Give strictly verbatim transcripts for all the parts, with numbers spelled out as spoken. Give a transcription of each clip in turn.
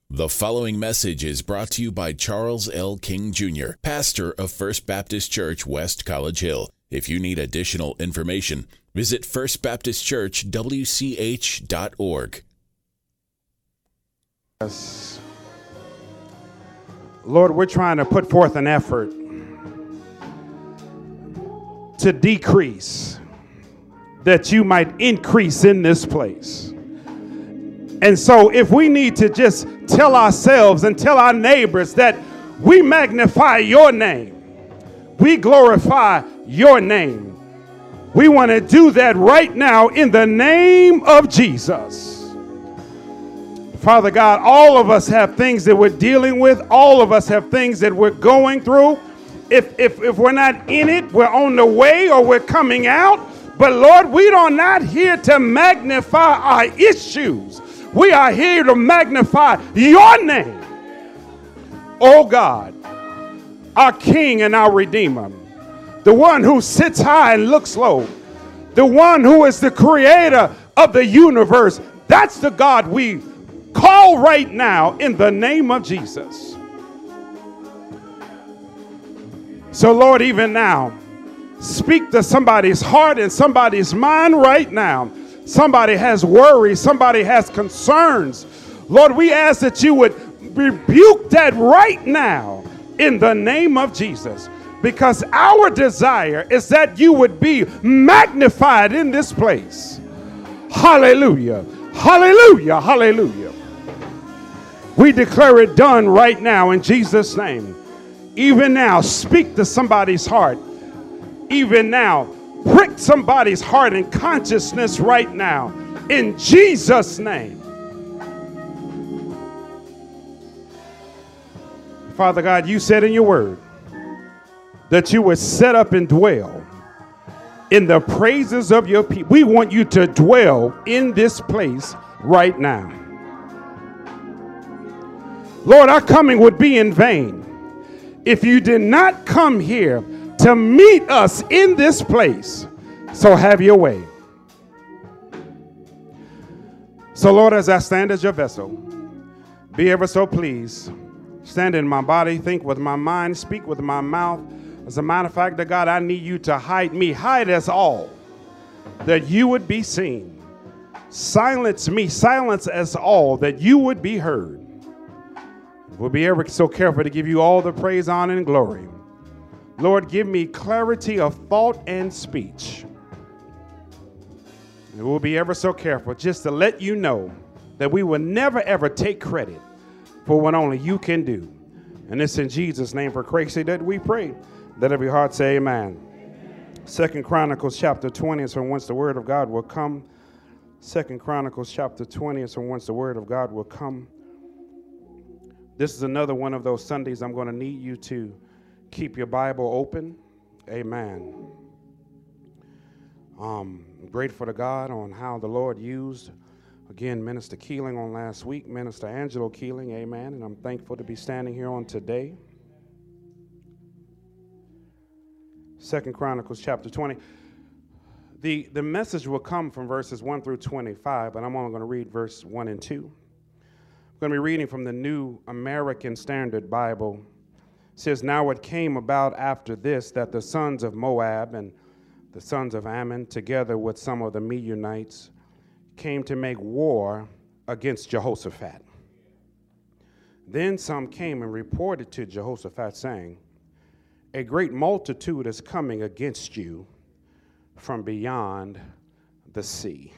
The following message is brought to you by Charles L. King Junior, pastor of First Baptist Church, West College Hill. If you need additional information, visit first baptist church w c h dot org. Yes. Lord, we're trying to put forth an effort to decrease, that you might increase in this place. And so if we need to just tell ourselves and tell our neighbors that we magnify your name, we glorify your name, we want to do that right now in the name of Jesus. Father God, all of us have things that we're dealing with. All of us have things that we're going through. If, if, if we're not in it, we're on the way or we're coming out. But Lord, we are not here to magnify our issues. We are here to magnify your name. Oh God, our King and our Redeemer, the one who sits high and looks low, the one who is the creator of the universe. That's the God we call right now in the name of Jesus. So Lord, even now, speak to somebody's heart and somebody's mind right now. Somebody has worries. Somebody has concerns. Lord, we ask that you would rebuke that right now in the name of Jesus, because our desire is that you would be magnified in this place. Hallelujah. Hallelujah. Hallelujah. We declare it done right now in Jesus' name. Even now, speak to somebody's heart. Even now, prick somebody's heart and consciousness right now in Jesus' name. Father God, you said in your word that you would set up and dwell in the praises of your people. We want you to dwell in this place right now. Lord, our coming would be in vain if you did not come here to meet us in this place. So have your way. So Lord, as I stand as your vessel, be ever so pleased. Stand in my body, think with my mind, speak with my mouth. As a matter of fact, the God, I need you to hide me. Hide us all, that you would be seen. Silence me, silence us all, that you would be heard. We'll be ever so careful to give you all the praise, honor, and glory. Lord, give me clarity of thought and speech. And we'll be ever so careful just to let you know that we will never, ever take credit for what only you can do. And it's in Jesus' name for Christ's sake that we pray. Let every heart say amen. Amen. Second Chronicles chapter twenty is from whence the word of God will come. Second Chronicles chapter twenty is from whence the word of God will come. This is another one of those Sundays I'm going to need you to keep your Bible open. Amen. Um, I'm grateful to God on how the Lord used, again, Minister Keeling on last week, Minister Angelo Keeling, amen. And I'm thankful to be standing here on today. Second Chronicles chapter twenty. The, the message will come from verses one through twenty-five, but I'm only going to read verse one and two. I'm going to be reading from the New American Standard Bible. It says, now it came about after this that the sons of Moab and the sons of Ammon, together with some of the Meunites, came to make war against Jehoshaphat. Then some came and reported to Jehoshaphat, saying, a great multitude is coming against you from beyond the sea.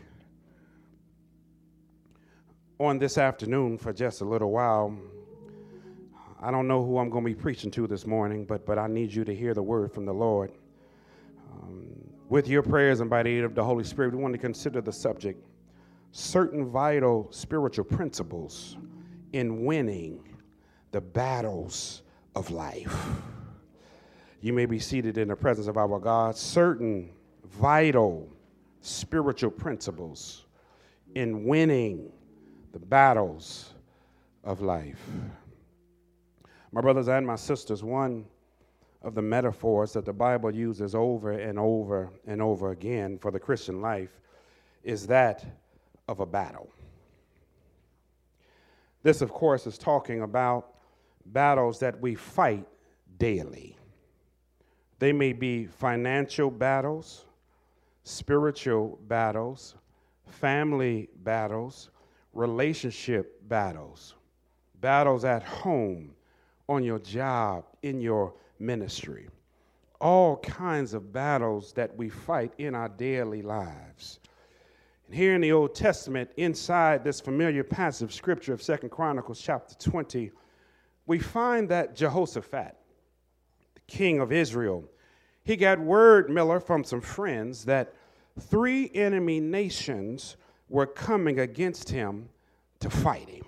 On this afternoon, for just a little while, I don't know who I'm going to be preaching to this morning, but, but I need you to hear the word from the Lord. Um, with your prayers and by the aid of the Holy Spirit, we want to consider the subject, certain vital spiritual principles in winning the battles of life. You may be seated in the presence of our God. Certain vital spiritual principles in winning the battles of life. My brothers and my sisters, one of the metaphors that the Bible uses over and over and over again for the Christian life is that of a battle. This, of course, is talking about battles that we fight daily. They may be financial battles, spiritual battles, family battles, relationship battles, battles at home, on your job, in your ministry. All kinds of battles that we fight in our daily lives. And here in the Old Testament, inside this familiar passage of scripture of Second Chronicles chapter twenty, we find that Jehoshaphat, the king of Israel, he got word, Miller, from some friends that three enemy nations were coming against him to fight him.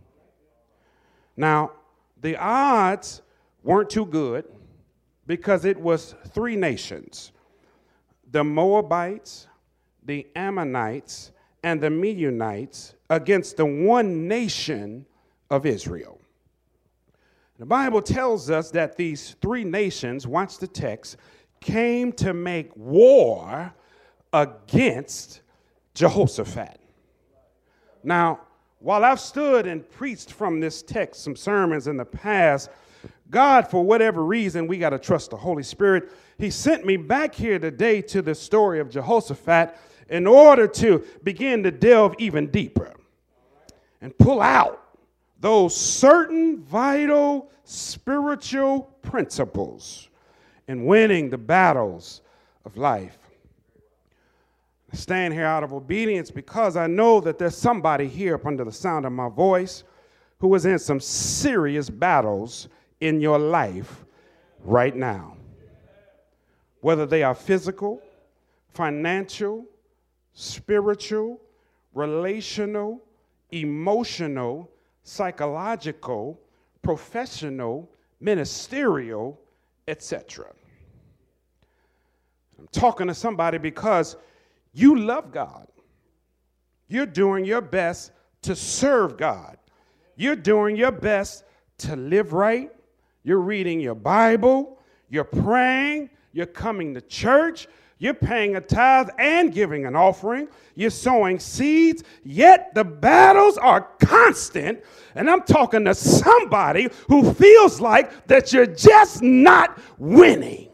Now, the odds weren't too good because it was three nations: the Moabites, the Ammonites, and the Meunites against the one nation of Israel. The Bible tells us that these three nations, watch the text, came to make war against Jehoshaphat. Now, while I've stood and preached from this text some sermons in the past, God, for whatever reason, we got to trust the Holy Spirit, he sent me back here today to the story of Jehoshaphat in order to begin to delve even deeper and pull out those certain vital spiritual principles in winning the battles of life. I stand here out of obedience because I know that there's somebody here up under the sound of my voice who is in some serious battles in your life right now. Whether they are physical, financial, spiritual, relational, emotional, psychological, professional, ministerial, et cetera. I'm talking to somebody because you love God. You're doing your best to serve God. You're doing your best to live right. You're reading your Bible. You're praying. You're coming to church. You're paying a tithe and giving an offering. You're sowing seeds. Yet the battles are constant. And I'm talking to somebody who feels like that you're just not winning.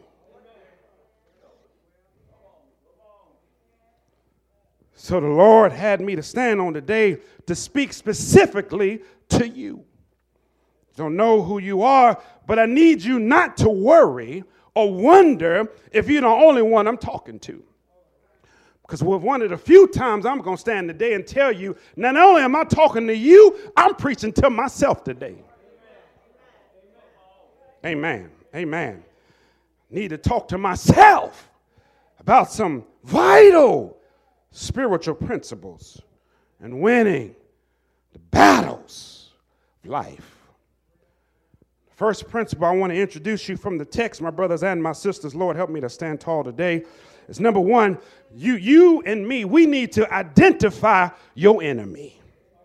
So the Lord had me to stand on today to speak specifically to you. Don't know who you are, but I need you not to worry or wonder if you're the only one I'm talking to. Because with one of the few times I'm going to stand today and tell you, not only am I talking to you, I'm preaching to myself today. Amen. Amen. Need to talk to myself about some vital spiritual principles and winning the battles of life. First principle I want to introduce you from the text, my brothers and my sisters, Lord, help me to stand tall today, is number one, you, you and me, we need to identify your enemy.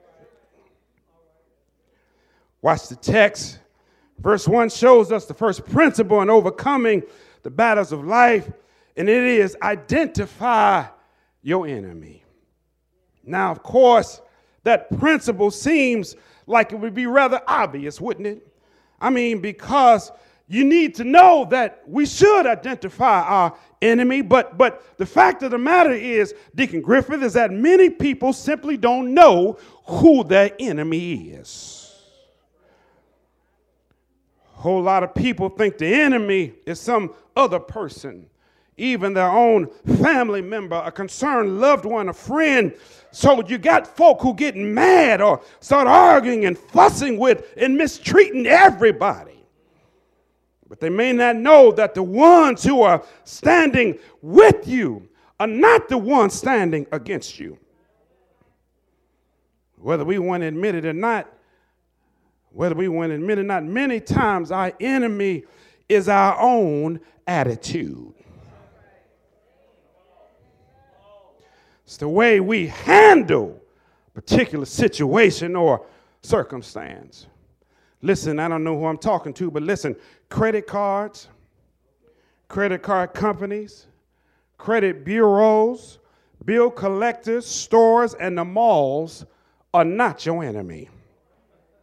Watch the text. Verse one shows us the first principle in overcoming the battles of life, and it is identify your enemy. Now, of course, that principle seems like it would be rather obvious, wouldn't it? I mean, because you need to know that we should identify our enemy, but but the fact of the matter is, Deacon Griffith, is that many people simply don't know who their enemy is. A whole lot of people think the enemy is some other person, even their own family member, a concerned loved one, a friend. So you got folk who get mad or start arguing and fussing with and mistreating everybody. But they may not know that the ones who are standing with you are not the ones standing against you. Whether we want to admit it or not, whether we want to admit it or not, many times our enemy is our own attitude. It's the way we handle a particular situation or circumstance. Listen, I don't know who I'm talking to, but listen, credit cards, credit card companies, credit bureaus, bill collectors, stores, and the malls are not your enemy.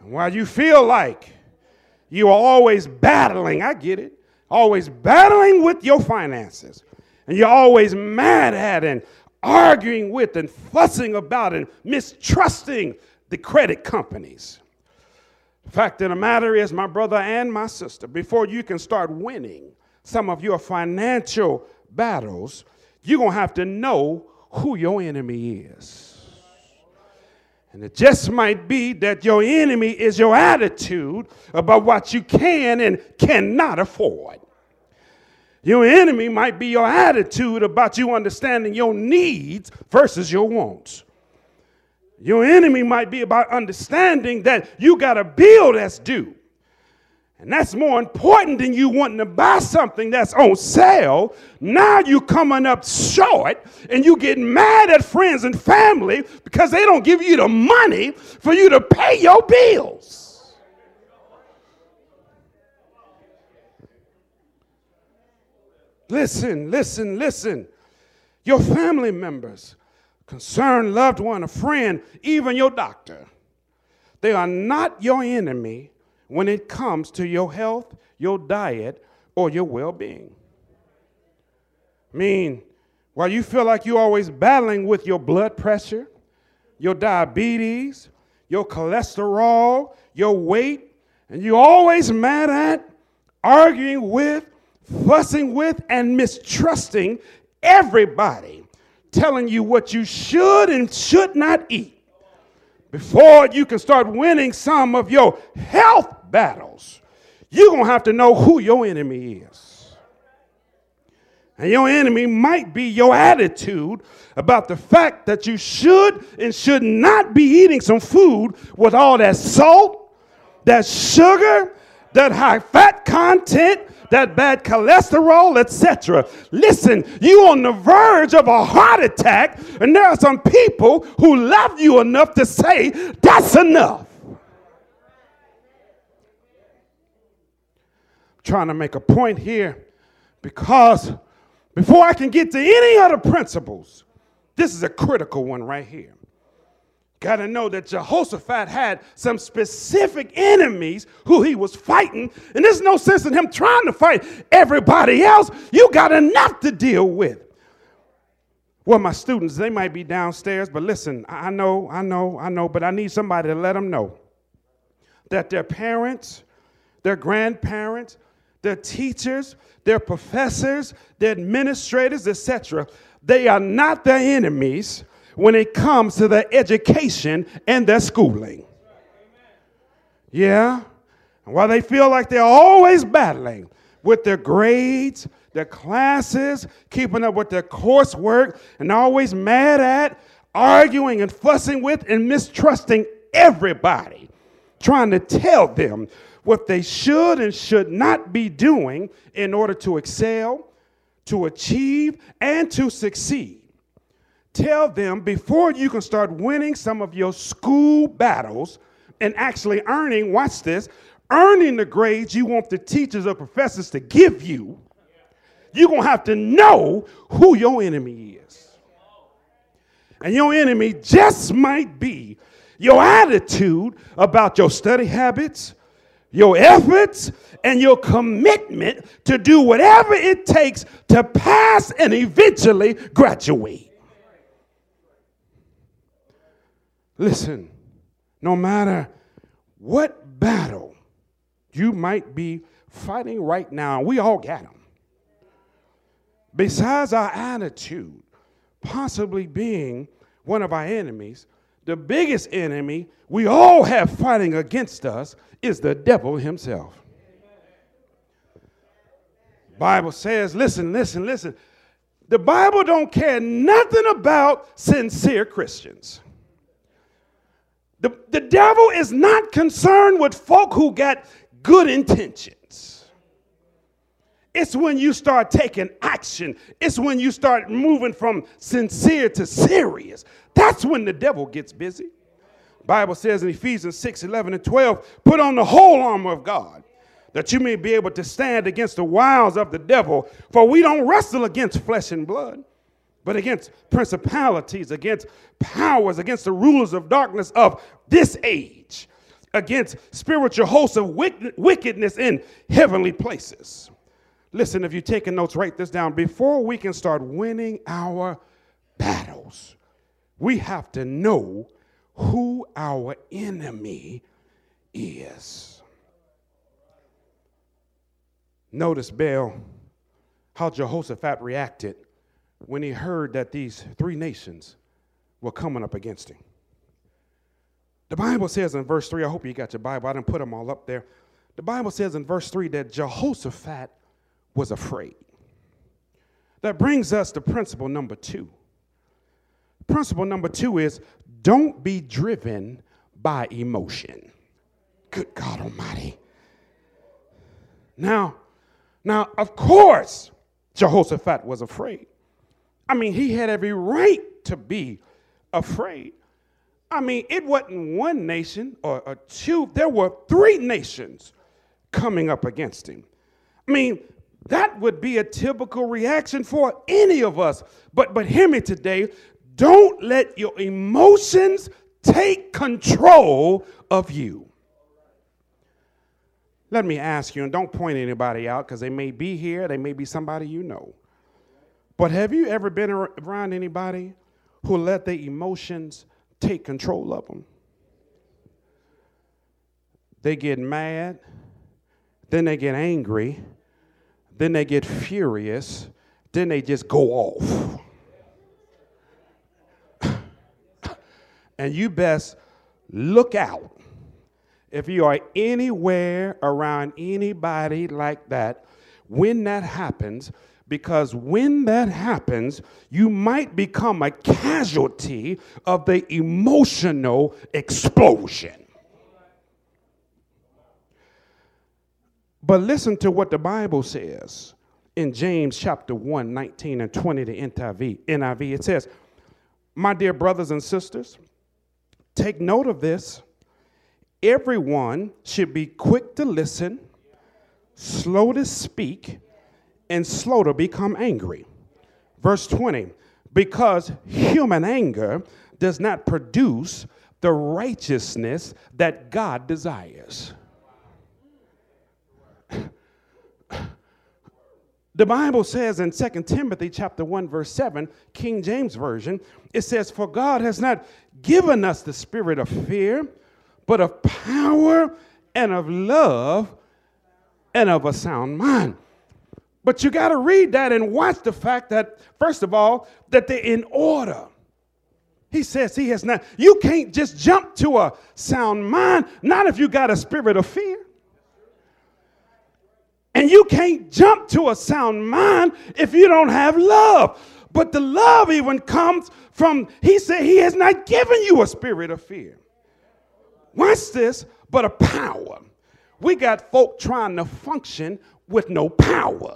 And while you feel like you are always battling, I get it, always battling with your finances, and you're always mad at and arguing with and fussing about and mistrusting the credit companies. The fact of the matter is, my brother and my sister, before you can start winning some of your financial battles, you're going to have to know who your enemy is. And it just might be that your enemy is your attitude about what you can and cannot afford. Your enemy might be your attitude about you understanding your needs versus your wants. Your enemy might be about understanding that you got a bill that's due. And that's more important than you wanting to buy something that's on sale. Now you coming up short and you get mad at friends and family because they don't give you the money for you to pay your bills. Listen, listen, listen. Your family members, concerned loved one, a friend, even your doctor, they are not your enemy when it comes to your health, your diet, or your well-being. I mean, while you feel like you're always battling with your blood pressure, your diabetes, your cholesterol, your weight, and you're always mad at, arguing with, fussing with, and mistrusting everybody telling you what you should and should not eat, before you can start winning some of your health battles, you're going to have to know who your enemy is. And your enemy might be your attitude about the fact that you should and should not be eating some food with all that salt, that sugar, that high fat content, that bad cholesterol, et cetera. Listen, you on the verge of a heart attack, and there are some people who love you enough to say, that's enough. I'm trying to make a point here because before I can get to any other principles, this is a critical one right here. Got to know that Jehoshaphat had some specific enemies who he was fighting, and there's no sense in him trying to fight everybody else. You got enough to deal with. Well, my students, they might be downstairs, but listen, I know, I know, I know, but I need somebody to let them know that their parents, their grandparents, their teachers, their professors, their administrators, et cetera, they are not their enemies when it comes to their education and their schooling. Yeah. And while they feel like they're always battling with their grades, their classes, keeping up with their coursework, and always mad at, arguing and fussing with and mistrusting everybody, trying to tell them what they should and should not be doing in order to excel, to achieve, and to succeed. Tell them before you can start winning some of your school battles and actually earning, watch this, earning the grades you want the teachers or professors to give you, you're going to have to know who your enemy is. And your enemy just might be your attitude about your study habits, your efforts, and your commitment to do whatever it takes to pass and eventually graduate. Listen, no matter what battle you might be fighting right now, we all got them. Besides our attitude possibly being one of our enemies, the biggest enemy we all have fighting against us is the devil himself. Bible says, listen, listen, listen. The Bible don't care nothing about sincere Christians. The, the devil is not concerned with folk who got good intentions. It's when you start taking action. It's when you start moving from sincere to serious. That's when the devil gets busy. The Bible says in Ephesians six, eleven, and twelve, put on the whole armor of God, that you may be able to stand against the wiles of the devil. For we don't wrestle against flesh and blood, but against principalities, against powers, against the rulers of darkness of this age, against spiritual hosts of wickedness in heavenly places. Listen, if you're taking notes, write this down. Before we can start winning our battles, we have to know who our enemy is. Notice, Baal, how Jehoshaphat reacted when he heard that these three nations were coming up against him. The Bible says in verse three, I hope you got your Bible, I didn't put them all up there. The Bible says in verse three that Jehoshaphat was afraid. That brings us to principle number two. Principle number two is don't be driven by emotion. Good God Almighty. Now, now, of course, Jehoshaphat was afraid. I mean, he had every right to be afraid. I mean, it wasn't one nation or, or two. There were three nations coming up against him. I mean, that would be a typical reaction for any of us. But, but hear me today. Don't let your emotions take control of you. Let me ask you, and don't point anybody out because they may be here. They may be somebody you know. But have you ever been around anybody who let their emotions take control of them? They get mad, then they get angry, then they get furious, then they just go off. And you best look out if you are anywhere around anybody like that when that happens, because when that happens, you might become a casualty of the emotional explosion. But listen to what the Bible says in James chapter one, nineteen and twenty, the N I V. It says, my dear brothers and sisters, take note of this. Everyone should be quick to listen, slow to speak, and slow to become angry. Verse twenty, because human anger does not produce the righteousness that God desires. The Bible says in Second Timothy chapter one, verse seven, King James Version, it says, for God has not given us the spirit of fear, but of power and of love and of a sound mind. But you got to read that and watch the fact that, first of all, that they're in order. He says he has not. You can't just jump to a sound mind, not if you got a spirit of fear. And you can't jump to a sound mind if you don't have love. But the love even comes from, he said he has not given you a spirit of fear. Watch this, but a power. We got folk trying to function with no power.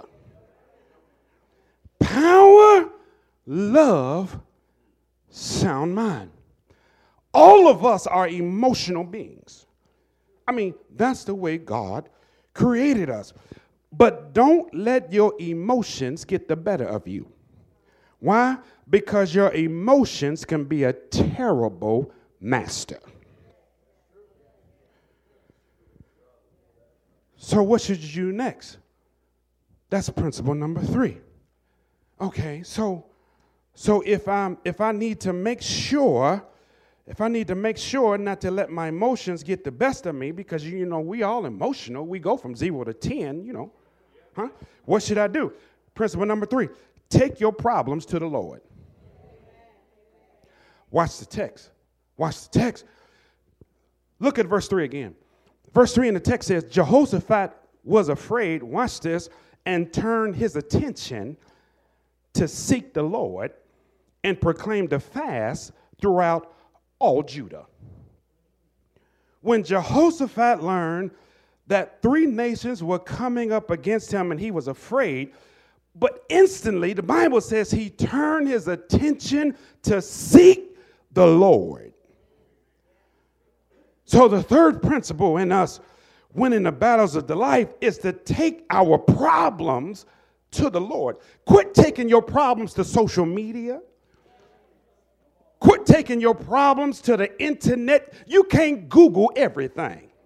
Power, love, sound mind. All of us are emotional beings. I mean, that's the way God created us. But don't let your emotions get the better of you. Why? Because your emotions can be a terrible master. So what should you do next? That's principle number three. Okay, so so if I'm if I need to make sure, if I need to make sure not to let my emotions get the best of me, because you know we all emotional, we go from zero to ten, you know, huh? What should I do? Principle number three: take your problems to the Lord. Watch the text. Watch the text. Look at verse three again. Verse three in the text says, Jehoshaphat was afraid, watch this, and turned his attention to seek the Lord and proclaimed a fast throughout all Judah. When Jehoshaphat learned that three nations were coming up against him and he was afraid, but instantly the Bible says he turned his attention to seek the Lord. So the third principle in us winning the battles of the life is to take our problems to the Lord. Quit taking your problems to social media. Quit taking your problems to the internet. You can't Google everything.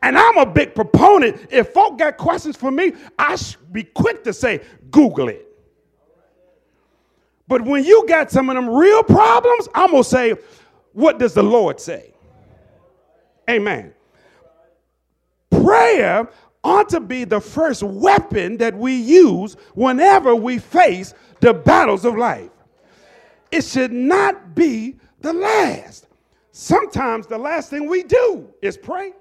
And I'm a big proponent. If folk got questions for me, I should be quick to say, Google it. But when you got some of them real problems, I'm going to say, what does the Lord say? Amen. Prayer ought to be the first weapon that we use whenever we face the battles of life. It should not be the last. Sometimes the last thing we do is pray.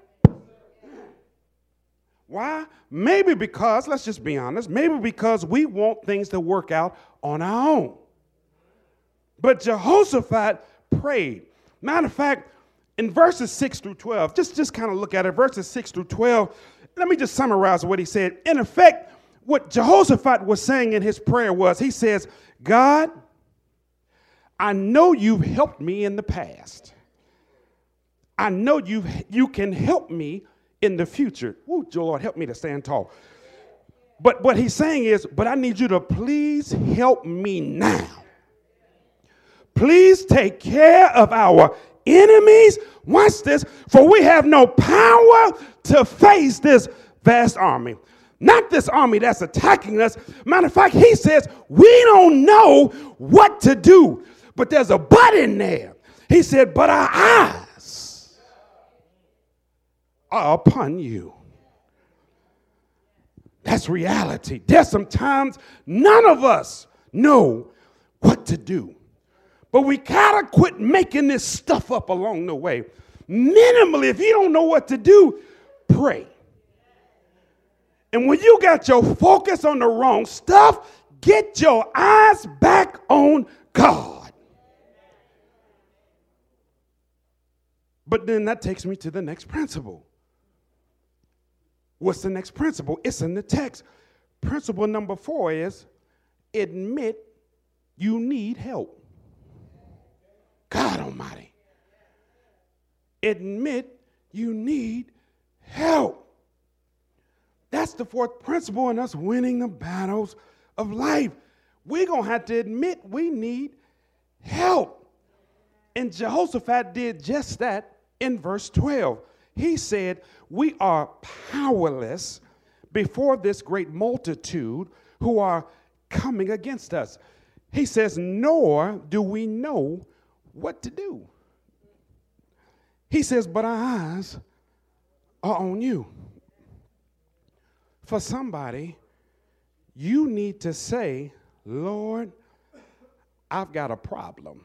Why? Maybe because, let's just be honest, maybe because we want things to work out on our own. But Jehoshaphat prayed. Matter of fact, in verses six through twelve, just, just kind of look at it, verses six through twelve, let me just summarize what he said. In effect, what Jehoshaphat was saying in his prayer was, he says, God, I know you've helped me in the past. I know you you can help me in the future. Woo, Lord, help me to stand tall. But what he's saying is, but I need you to please help me now. Please take care of our enemies. Watch this. For we have no power to face this vast army. Not this army that's attacking us. Matter of fact, he says, we don't know what to do. But there's a but in there. He said, but our eyes are upon you. That's reality. There's some times none of us know what to do. But we gotta quit making this stuff up along the way. Minimally, if you don't know what to do, pray. And when you got your focus on the wrong stuff, get your eyes back on God. But then that takes me to the next principle. What's the next principle? It's in the text. Principle number four is admit you need help. God Almighty. Admit you need help. That's the fourth principle in us winning the battles of life. We're going to have to admit we need help. And Jehoshaphat did just that in verse twelve. He said, we are powerless before this great multitude who are coming against us. He says, nor do we know what to do. He says, but our eyes are on you. For somebody, you need to say, Lord, I've got a problem.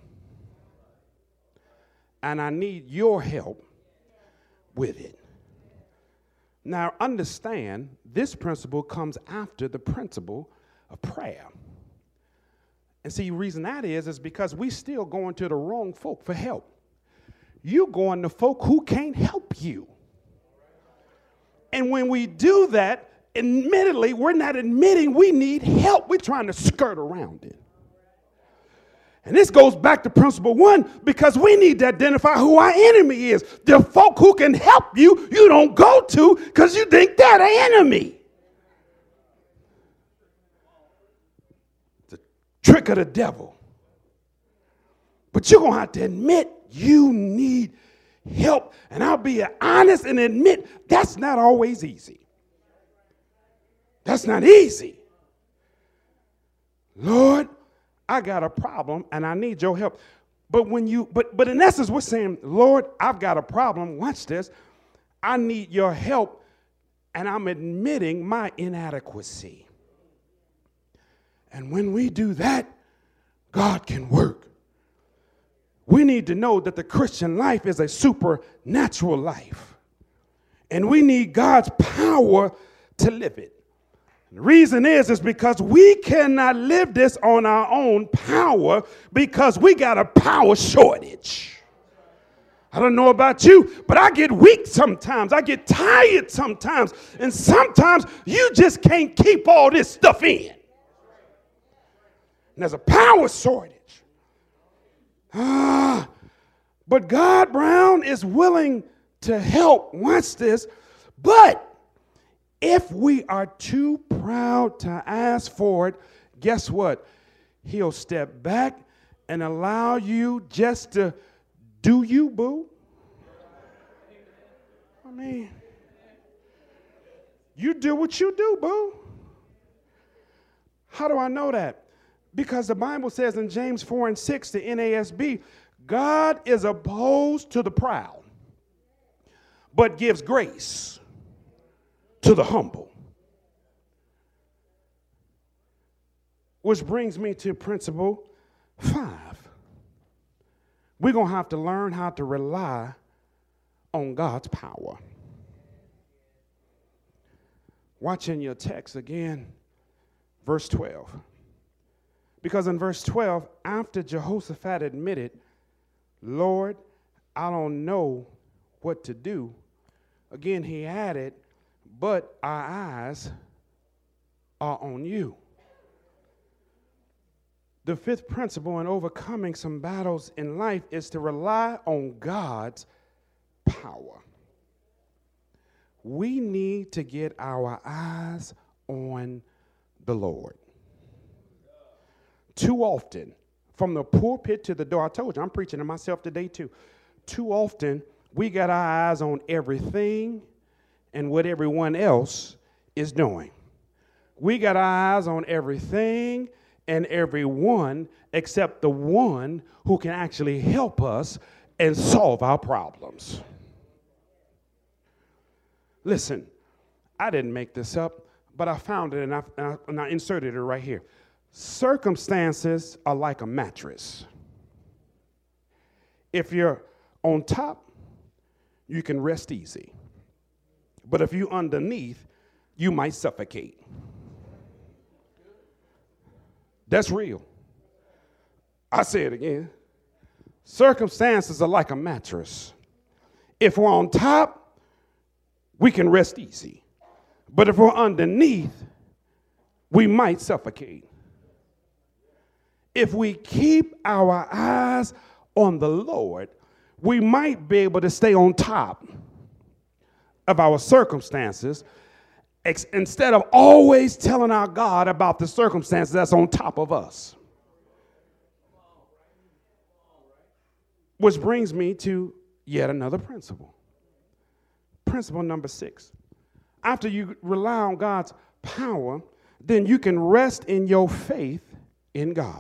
And I need your help with it. Now, understand, this principle comes after the principle of prayer. And see, the reason that is, is because we still going to the wrong folk for help. You're going to folk who can't help you. And when we do that, admittedly, we're not admitting we need help. We're trying to skirt around it. And this goes back to principle one, because we need to identify who our enemy is. The folk who can help you, you don't go to because you think they're the enemy. The trick of the devil. But you're going to have to admit you need help. And I'll be honest and admit that's not always easy. That's not easy. Lord, I got a problem and I need your help. But when you, but, but in essence, we're saying, Lord, I've got a problem. Watch this. I need your help. And I'm admitting my inadequacy. And when we do that, God can work. We need to know that the Christian life is a supernatural life. And we need God's power to live it. The reason is, is because we cannot live this on our own power because we got a power shortage. I don't know about you, but I get weak sometimes. I get tired sometimes. And sometimes you just can't keep all this stuff in. And there's a power shortage. Ah, but God, Brown, is willing to help. Watch this. But if we are too proud to ask for it, guess what? He'll step back and allow you just to do you, boo. I mean, You do what you do, boo. How do I know that? Because the Bible says in James four and six, the N A S B, God is opposed to the proud, but gives grace to the humble. Which brings me to principle five. We're going to have to learn how to rely on God's power. Watch in your text again, verse twelve. Because in verse twelve, after Jehoshaphat admitted, Lord, I don't know what to do, again he added, but our eyes are on you. The fifth principle in overcoming some battles in life is to rely on God's power. We need to get our eyes on the Lord. Too often, from the pulpit to the door, I told you, I'm preaching to myself today too. Too often, we got our eyes on everything and what everyone else is doing. We got our eyes on everything and everyone except the one who can actually help us and solve our problems. Listen, I didn't make this up, but I found it and I, and I, and I inserted it right here. Circumstances are like a mattress. If you're on top, you can rest easy. But if you're underneath, you might suffocate. That's real. I say it again. Circumstances are like a mattress. If we're on top, we can rest easy. But if we're underneath, we might suffocate. If we keep our eyes on the Lord, we might be able to stay on top of our circumstances ex- instead of always telling our God about the circumstances that's on top of us. Which brings me to yet another principle. Principle number six. After you rely on God's power, then you can rest in your faith in God.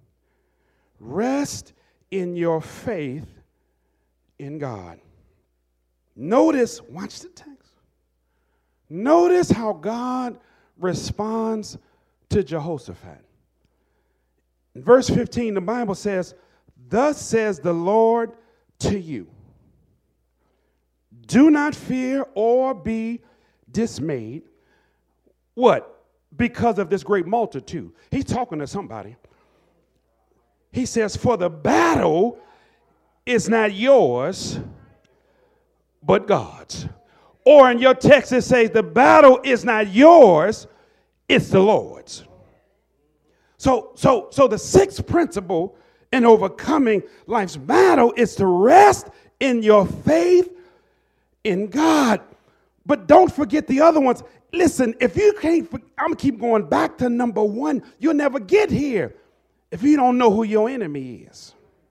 Rest in your faith in God. Notice, watch the text. Notice how God responds to Jehoshaphat. In verse fifteen, the Bible says, thus says the Lord to you, do not fear or be dismayed. What? Because of this great multitude. He's talking to somebody. He says, for the battle is not yours, but God's. Or in your text, it says, the battle is not yours, it's the Lord's. So, so, so the sixth principle in overcoming life's battle is to rest in your faith in God. But don't forget the other ones. Listen, if you can't, I'm going to keep going back to number one. You'll never get here if you don't know who your enemy is.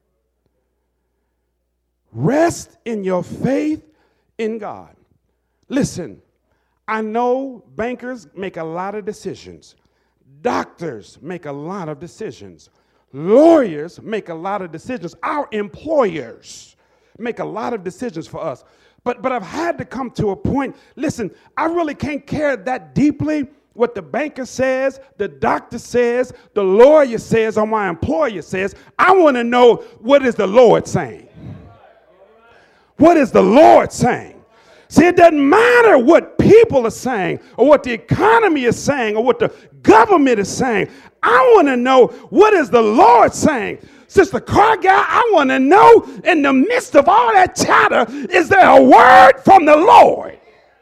Rest in your faith in God. Listen, I know bankers make a lot of decisions. Doctors make a lot of decisions. Lawyers make a lot of decisions. Our employers make a lot of decisions for us. But, but I've had to come to a point, listen, I really can't care that deeply what the banker says, the doctor says, the lawyer says, or my employer says. I want to know, what is the Lord saying? What is the Lord saying? See, it doesn't matter what people are saying or what the economy is saying or what the government is saying. I want to know, what is the Lord saying? Sister Car Guy, I want to know, in the midst of all that chatter, is there a word from the Lord?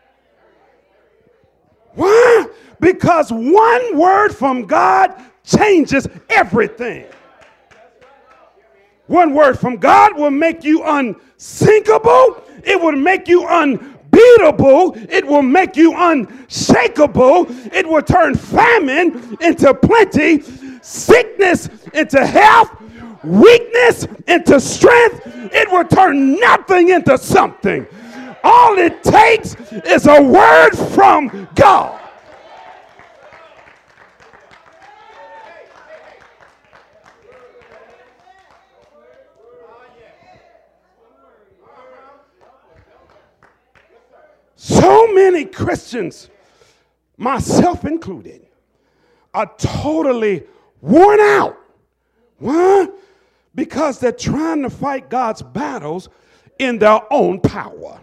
Why? Because one word from God changes everything. One word from God will make you unsinkable. It will make you unbeatable. It will make you unshakable. It will turn famine into plenty, sickness into health, weakness into strength. It will turn nothing into something. All it takes is a word from God. So many Christians, myself included, are totally worn out. Why? Because they're trying to fight God's battles in their own power.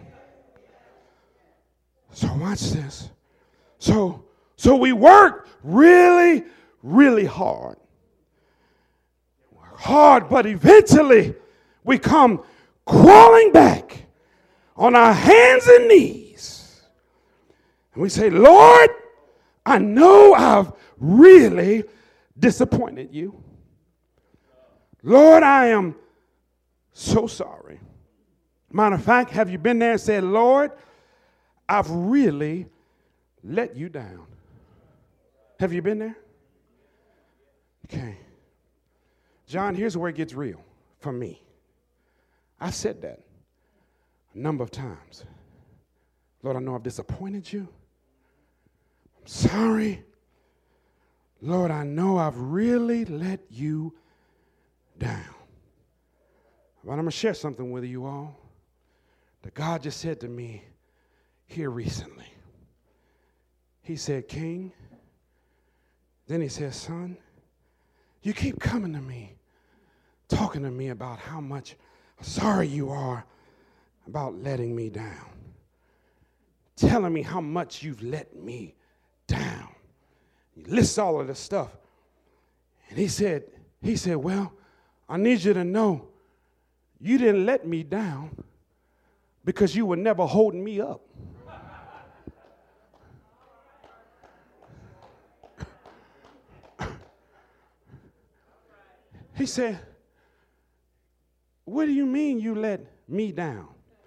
So watch this. So, so we work really, really hard. Work hard, but eventually we come crawling back on our hands and knees. And we say, Lord, I know I've really disappointed you. Lord, I am so sorry. Matter of fact, have you been there and said, Lord, I've really let you down? Have you been there? Okay. John, here's where it gets real for me. I've said that a number of times. Lord, I know I've disappointed you. I'm sorry. Lord, I know I've really let you down. But I'm going to share something with you all that God just said to me here recently. He said, King, then he said, son, you keep coming to me, talking to me about how much sorry you are about letting me down, telling me how much you've let me down. He lists all of this stuff. And he said, he said, well, I need you to know you didn't let me down because you were never holding me up. He said, what do you mean you let me down?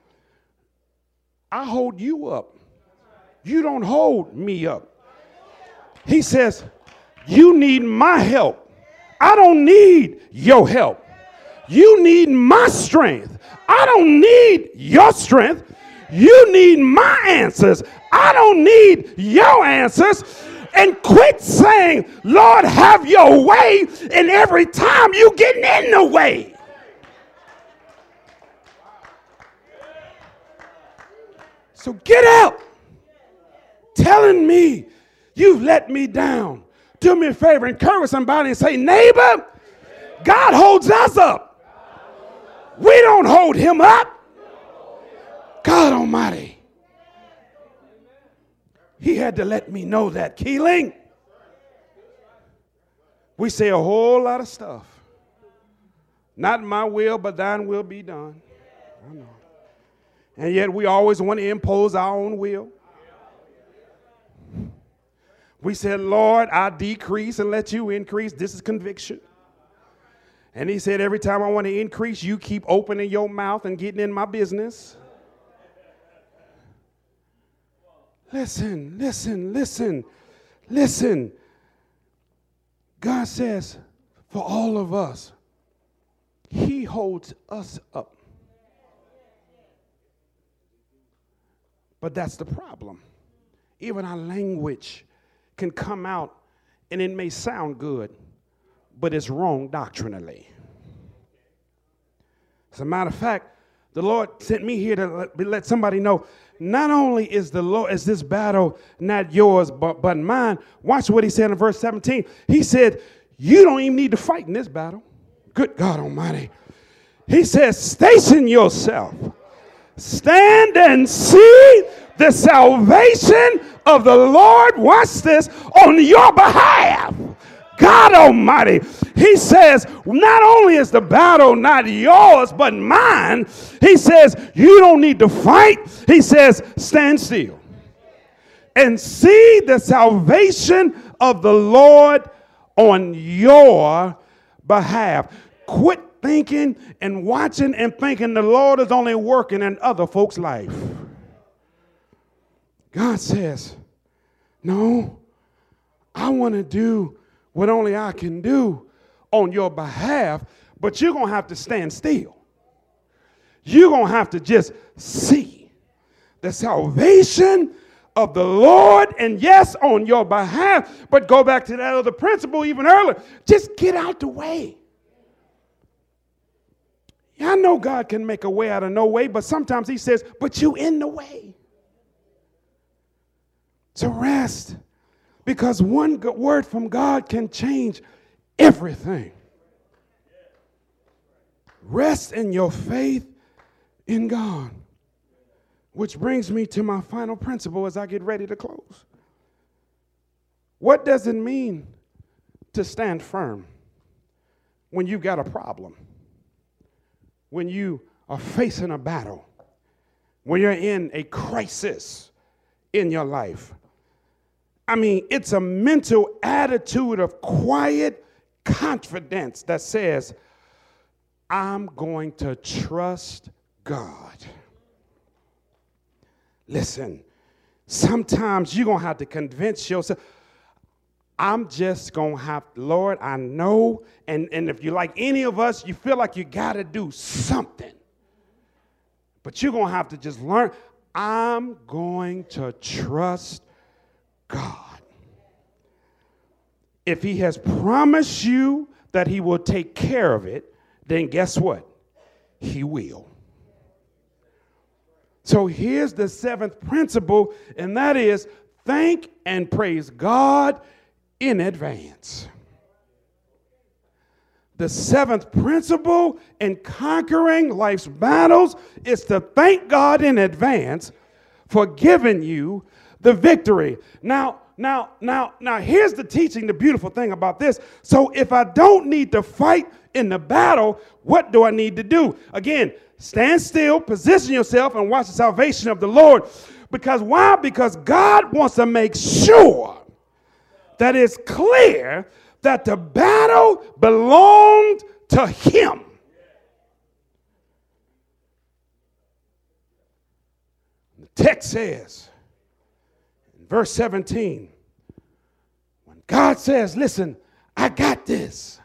I hold you up. You don't hold me up. He says, you need my help. I don't need your help. You need my strength. I don't need your strength. You need my answers. I don't need your answers. And quit saying, Lord, have your way, and every time you getting in the way. So get out telling me you've let me down. Do me a favor, encourage somebody and say, neighbor, God holds us up. We don't hold him up. God Almighty. He had to let me know that. Keeling. We say a whole lot of stuff. Not my will, but thine will be done. I know. And yet we always want to impose our own will. We said, Lord, I decrease and let you increase. This is conviction. And he said, every time I want to increase, you keep opening your mouth and getting in my business. Listen, listen, listen, listen. God says, for all of us, he holds us up. But that's the problem. Even our language can come out and it may sound good, but it's wrong doctrinally. As a matter of fact, the Lord sent me here to let, let somebody know, not only is the Lord, is this battle not yours, but, but mine. Watch what he said in verse seventeen. He said, you don't even need to fight in this battle. Good God Almighty. He says, station yourself. Stand and see the salvation of the Lord, watch this, on your behalf. God Almighty. He says, not only is the battle not yours, but mine. He says, you don't need to fight. He says, stand still and see the salvation of the Lord on your behalf. Quit thinking and watching and thinking the Lord is only working in other folks' life. God says, no, I want to do what only I can do on your behalf, but you're going to have to stand still. You're going to have to just see the salvation of the Lord, and yes, on your behalf. But go back to that other principle even earlier. Just get out the way. Yeah, I know God can make a way out of no way, but sometimes he says, but you in the way. So rest, because one good word from God can change everything. Rest in your faith in God. Which brings me to my final principle as I get ready to close. What does it mean to stand firm when you've got a problem? When you are facing a battle? When you're in a crisis in your life? I mean, it's a mental attitude of quiet confidence that says, I'm going to trust God. Listen, sometimes you're going to have to convince yourself, I'm just going to have, Lord, I know. And, and if you're like any of us, you feel like you got to do something. But you're going to have to just learn, I'm going to trust God. If he has promised you that he will take care of it, then guess what? He will. So here's the seventh principle, and that is thank and praise God in advance. The seventh principle in conquering life's battles is to thank God in advance for giving you the victory. Now, now, now, now, here's the teaching, the beautiful thing about this. So if I don't need to fight in the battle, what do I need to do? Again, stand still, position yourself, and watch the salvation of the Lord. Because why? Because God wants to make sure that it's clear that the battle belonged to him. The text says, in verse seventeen, when God says, listen, I got this.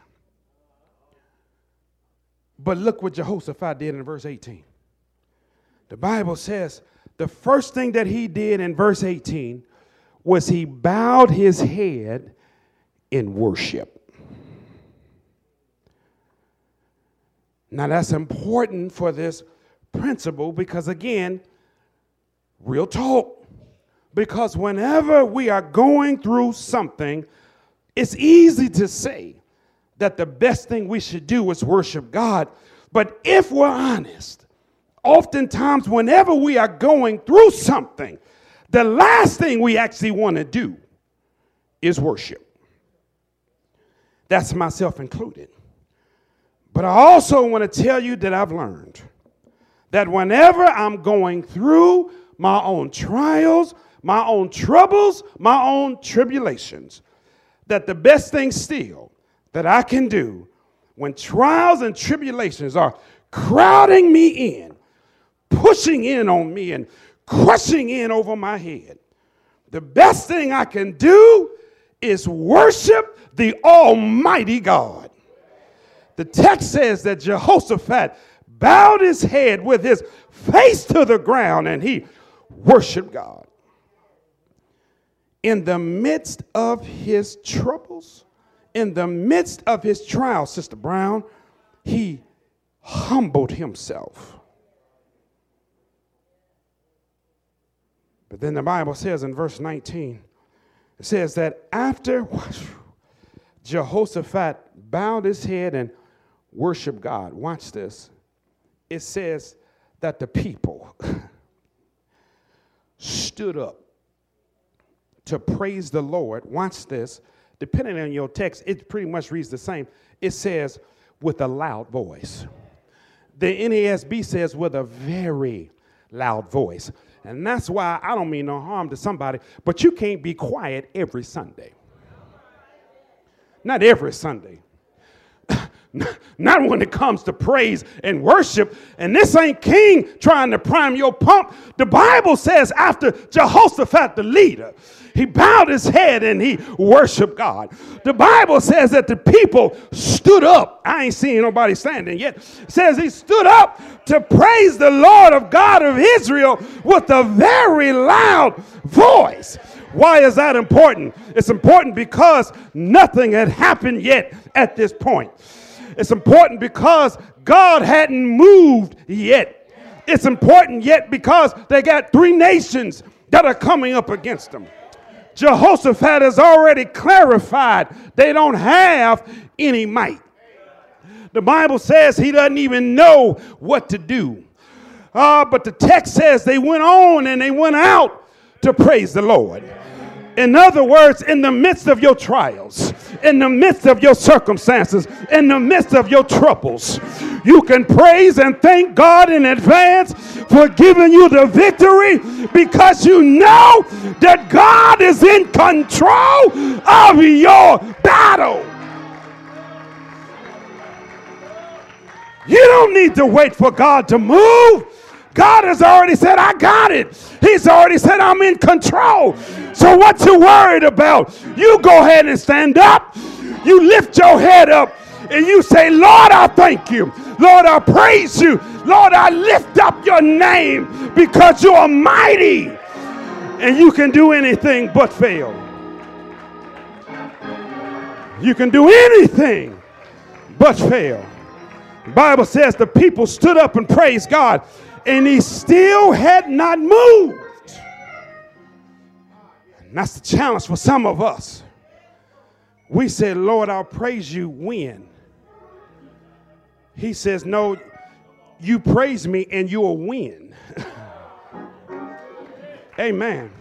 But look what Jehoshaphat did in verse eighteen. The Bible says the first thing that he did in verse eighteen was he bowed his head in worship. Now that's important for this principle because, again, real talk. Because whenever we are going through something, it's easy to say that the best thing we should do is worship God. But if we're honest, oftentimes whenever we are going through something, the last thing we actually want to do is worship. That's myself included. But I also want to tell you that I've learned that whenever I'm going through my own trials, my own troubles, my own tribulations, that the best thing still that I can do when trials and tribulations are crowding me in, pushing in on me and crushing in over my head, the best thing I can do is worship the Almighty God. The text says that Jehoshaphat bowed his head with his face to the ground and he worshiped God. In the midst of his troubles, in the midst of his trial, Sister Brown, he humbled himself. But then the Bible says in verse nineteen, it says that after Jehoshaphat bowed his head and worshiped God, watch this, it says that the people stood up to praise the Lord. Watch this. Depending on your text, it pretty much reads the same. It says with a loud voice. The N A S B says with a very loud voice. And that's why I don't mean no harm to somebody, but you can't be quiet every Sunday. Not every Sunday. Not when it comes to praise and worship. And this ain't king trying to prime your pump. The Bible says after Jehoshaphat, the leader, he bowed his head and he worshiped God. The Bible says that the people stood up. I ain't seeing nobody standing yet. It says he stood up to praise the Lord of God of Israel with a very loud voice. Why is that important? It's important because nothing had happened yet at this point. It's important because God hadn't moved yet. It's important yet because they got three nations that are coming up against them. Jehoshaphat has already clarified they don't have any might. The Bible says he doesn't even know what to do. Uh, but the text says they went on and they went out to praise the Lord. In other words, in the midst of your trials, in the midst of your circumstances, in the midst of your troubles, you can praise and thank God in advance for giving you the victory because you know that God is in control of your battle. You don't need to wait for God to move. God has already said, I got it. He's already said, I'm in control. So what you worried about? You go ahead and stand up. You lift your head up and you say, Lord, I thank you. Lord, I praise you. Lord, I lift up your name because you are mighty and you can do anything but fail. You can do anything but fail. The Bible says the people stood up and praised God, and he still had not moved. And that's the challenge for some of us. We said, Lord, I'll praise you when? He says, no, you praise me and you'll win. Amen.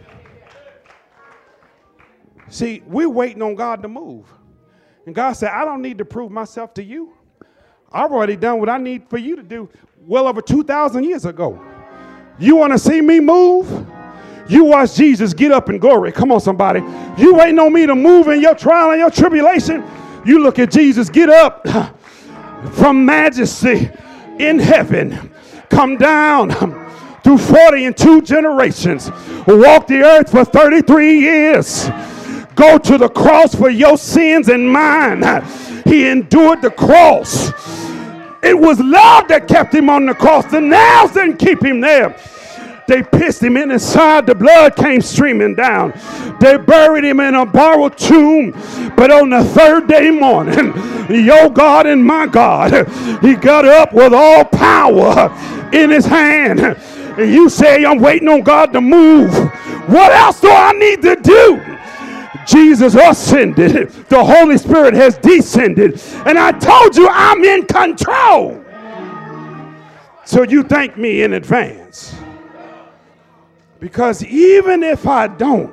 See, we're waiting on God to move. And God said, I don't need to prove myself to you. I've already done what I need for you to do well over two thousand years ago. You want to see me move? You watch Jesus get up in glory. Come on, somebody. You waiting on me to move in your trial and your tribulation? You look at Jesus get up from majesty in heaven, come down through forty and two generations, walk the earth for thirty-three years, go to the cross for your sins and mine. He endured the cross. It was love that kept him on the cross. The nails didn't keep him there. They pierced him in his side. The blood came streaming down. They buried him in a borrowed tomb. But on the third day morning, your God and my God, he got up with all power in his hand. And you say, I'm waiting on God to move. What else do I need to do? Jesus ascended. The Holy Spirit has descended. And I told you I'm in control. So you thank me in advance. Because even if I don't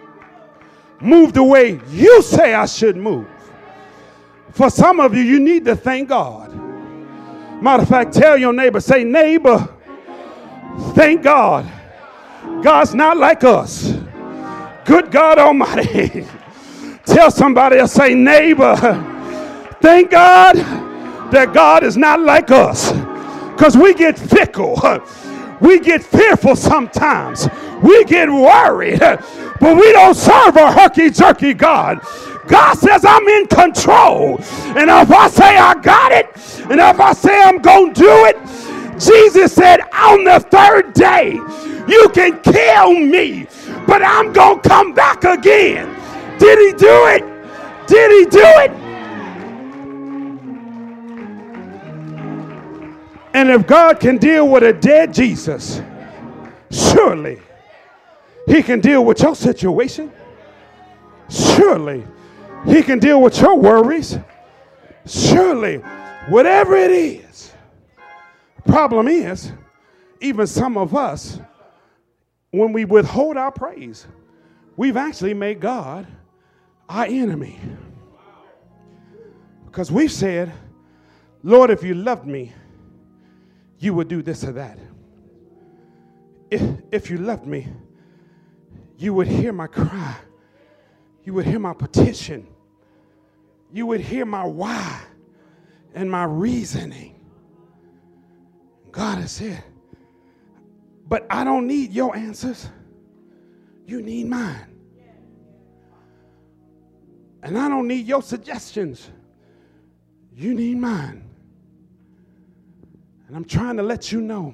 move the way you say I should move, for some of you, you need to thank God. Matter of fact, tell your neighbor, say, neighbor, thank God. God's not like us. Good God Almighty. Tell somebody else, say, neighbor, thank God that God is not like us. Because we get fickle. We get fearful sometimes. We get worried. But we don't serve a herky-jerky God. God says I'm in control. And if I say I got it, and if I say I'm going to do it, Jesus said on the third day, you can kill me, but I'm going to come back again. Did he do it? Did he do it? And if God can deal with a dead Jesus, surely he can deal with your situation. Surely he can deal with your worries. Surely, whatever it is. The problem is, even some of us, when we withhold our praise, we've actually made God our enemy. Because we've said, Lord, if you loved me, you would do this or that. If, if you loved me, you would hear my cry. You would hear my petition. You would hear my why. and my reasoning. God has said, but I don't need your answers. You need mine. And I don't need your suggestions. You need mine. And I'm trying to let you know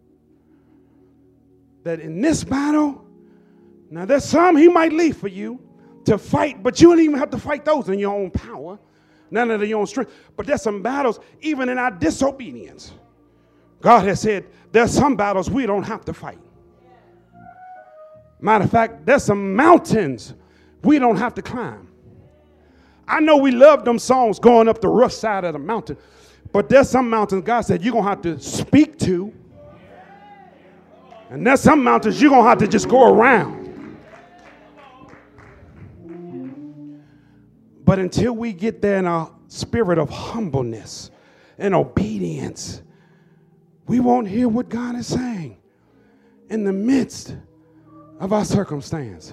that in this battle, now there's some he might leave for you to fight, but you don't even have to fight those in your own power, none of your own strength. But there's some battles, even in our disobedience. God has said there's some battles we don't have to fight. Matter of fact, there's some mountains we don't have to climb. I know we love them songs going up the rough side of the mountain, but there's some mountains God said you're going to have to speak to. And there's some mountains you're going to have to just go around. But until we get there in a spirit of humbleness and obedience, we won't hear what God is saying in the midst of our circumstance.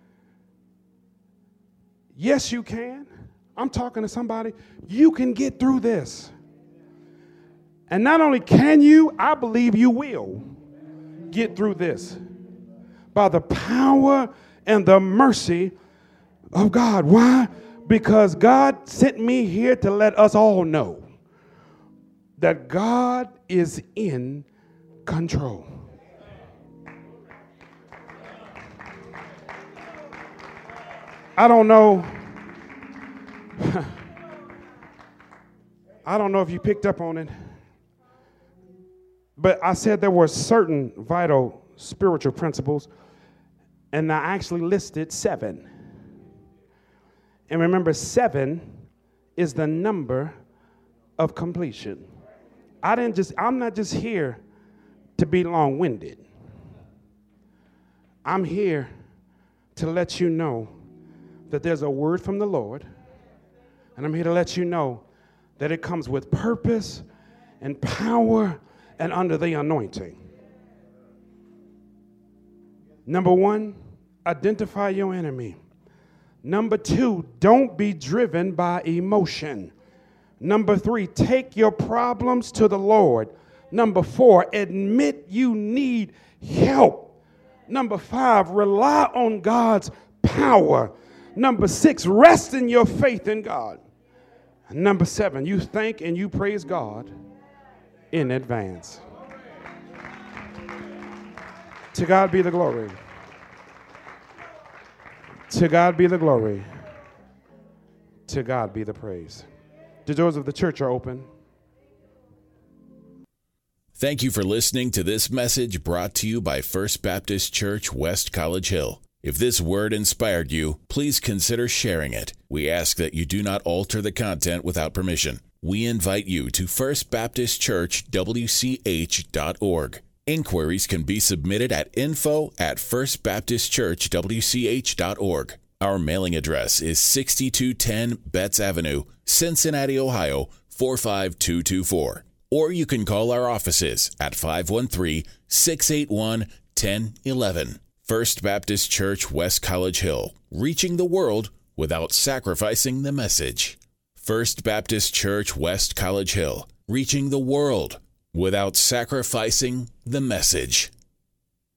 Yes, you can. I'm talking to somebody. You can get through this. And not only can you, I believe you will get through this by the power and the mercy of God. Why? Because God sent me here to let us all know that God is in control. I don't know. I don't know if you picked up on it, but I said there were certain vital spiritual principles, and I actually listed seven. And remember, seven is the number of completion. I didn't just, I'm not just here to be long-winded. I'm here to let you know that there's a word from the Lord, and I'm here to let you know that it comes with purpose and power and under the anointing. Number one, identify your enemy. Number two, don't be driven by emotion. Number three, take your problems to the Lord. Number four, admit you need help. Number five, rely on God's power. Number six, rest in your faith in God. And number seven, you thank and you praise God in advance. To God be the glory. To God be the glory. To God be the praise. The doors of the church are open. Thank you for listening to this message brought to you by First Baptist Church, West College Hill. If this word inspired you, please consider sharing it. We ask that you do not alter the content without permission. We invite you to first baptist church w c h dot org. Inquiries can be submitted at info at first baptist church w c h dot org. Our mailing address is sixty-two ten Betts Avenue, Cincinnati, Ohio, four five two two four. Or you can call our offices at five one three, six eight one, one oh one one. First Baptist Church, West College Hill, reaching the world without sacrificing the message. First Baptist Church, West College Hill, reaching the world without sacrificing the message.